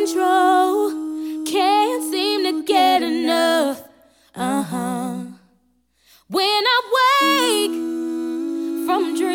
control. Can't seem to get enough. When I wake from dreams,